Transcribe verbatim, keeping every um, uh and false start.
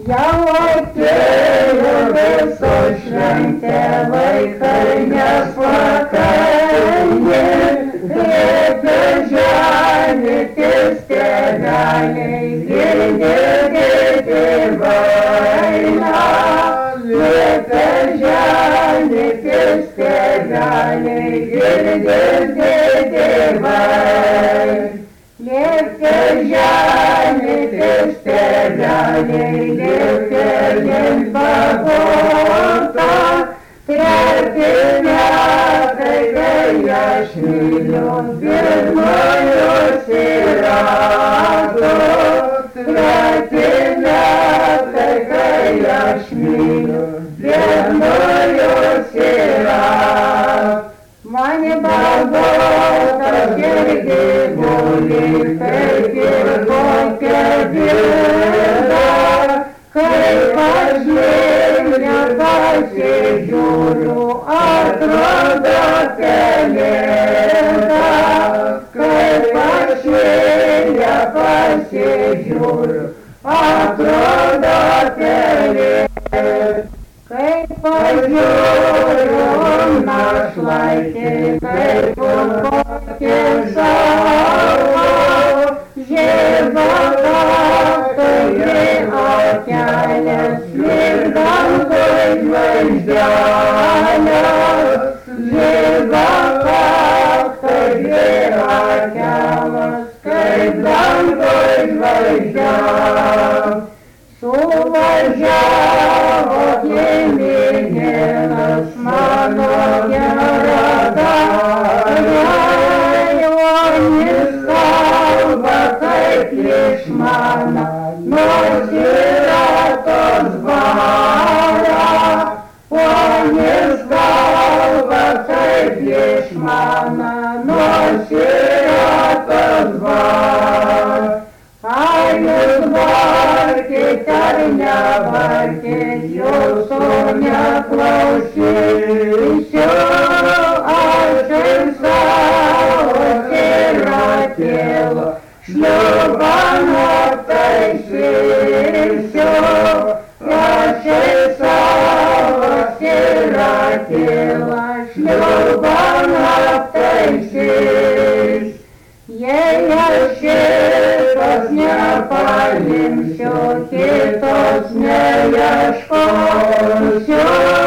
Jau atėjo visos šventė, vaikai nesvakaini, liepia ženytis tėveliai, girdėti vaina. Liepia ženytis tėveliai, girdėti vaina. Liepia ženytis tėveliai, liepia jiems pagota, treti metai, kai aš myliu, pirmojus įrado. Treti metai, kai aš myliu, pirmojus įrado. Mane bagotas irgi guli, kaip ir kokia dirba, kaip aš nepasižiūriu, atrodo pelėda, kaip aš nepasižiūriu, atrodo pelėda. Kaip pažiūriu našlaitį, kaip kokie savo, žiba kaktoji akelės, ir dangoj žvaigždelės, žiba kaktoji akelės, kaip dangoj žvaigždelės. Suvažiavo gimines mano gerada, Jonis kalba kaip išmana, nors yra tos bara. Jonis kalba kaip išmana, nors yra tos bara. Ar jūs varkit ar nevarkit, jūsų neklausysiu, aš ir savo siratėlų šliūbaną taisysiu, aš ir savo siratėlą šliūbaną taisysiu. Jei aš šitos nepaimsiu, kitos neieškosiu.